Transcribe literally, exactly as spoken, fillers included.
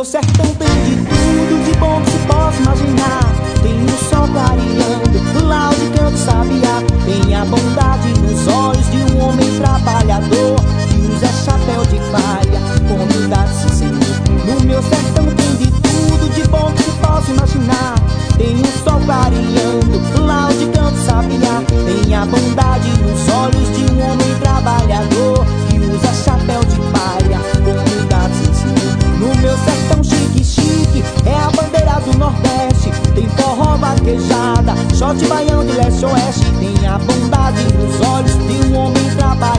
sertão tem de tudo de bom que se possa imaginar. Tem o sol clareando, laude, canto, sabiá. Tem a bondade nos olhos de um homem trabalhador que usa chapéu de palha com humildade sincera. No meu sertão tem de tudo de bom que se possa imaginar. Tem o sol clareando, laude, canto, sabiá. Tem a bondade nos olhos de um homem trabalhador que usa chapéu de palha com humildade sincera. No meu sertão chique, chique, é a bandeira do Nordeste. Tem forró, vaquejada, shot baião de leste a oeste. Tem a bondade nos olhos de um homem trabalhador